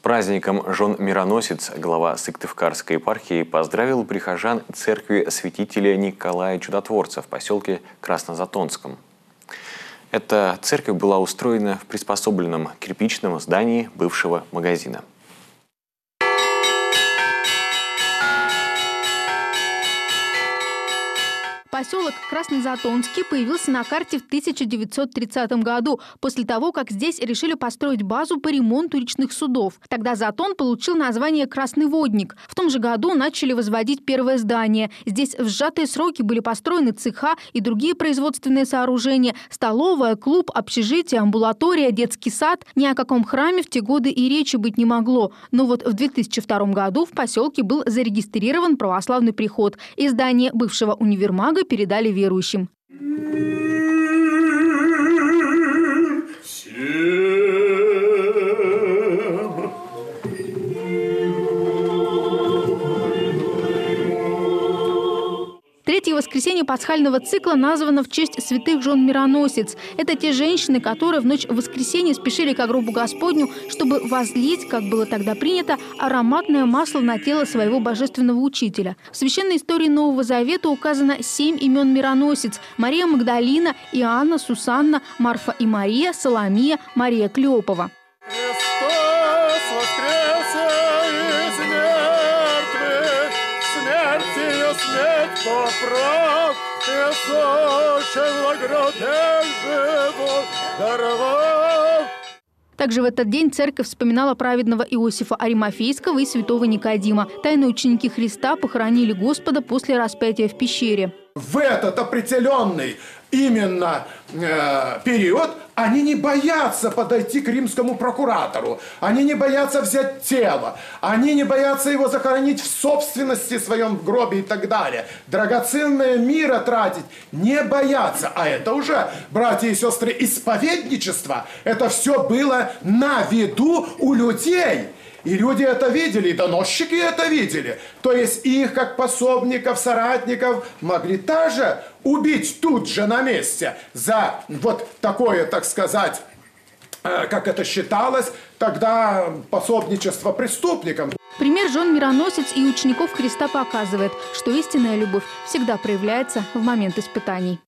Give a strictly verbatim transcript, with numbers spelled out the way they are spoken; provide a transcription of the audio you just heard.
праздником Жон-Мироносец глава Сыктывкарской епархии поздравил прихожан церкви святителя Николая Чудотворца в поселке Краснозатонском. Эта церковь была устроена в приспособленном кирпичном здании бывшего магазина. Поселок Краснозатонский появился на карте в тысяча девятьсот тридцатом году, после того, как здесь решили построить базу по ремонту речных судов. Тогда Затон получил название «Красный водник». В том же году начали возводить первое здание. Здесь в сжатые сроки были построены цеха и другие производственные сооружения, столовая, клуб, общежитие, амбулатория, детский сад. Ни о каком храме в те годы и речи быть не могло. Но вот в две тысячи втором году в поселке был зарегистрирован православный приход, и здание бывшего универмага передали верующим. Третье воскресенье пасхального цикла названо в честь святых Жон-Мироносец. Это те женщины, которые в ночь воскресенья спешили к гробу Господню, чтобы возлить, как было тогда принято, ароматное масло на тело своего божественного учителя. В священной истории Нового Завета указано семь имен мироносец: Мария Магдалина, Иоанна, Сусанна, Марфа и Мария, Соломия, Мария Клеопова. Также в этот день церковь вспоминала праведного Иосифа Аримафейского и святого Никодима. Тайные ученики Христа похоронили Господа после распятия в пещере. В этот определенный именно э, период они не боятся подойти к римскому прокуратору, они не боятся взять тело, они не боятся его захоронить в собственности своем гробе и так далее. Драгоценное мира тратить не боятся. А это уже, братья и сестры, исповедничество. Это все было на виду у людей. И люди это видели, и доносчики это видели. То есть их, как пособников, соратников, могли даже убить тут же на месте за вот такое, так сказать, как это считалось, тогда пособничество преступникам. Пример Жон-Мироносец и учеников Христа показывает, что истинная любовь всегда проявляется в момент испытаний.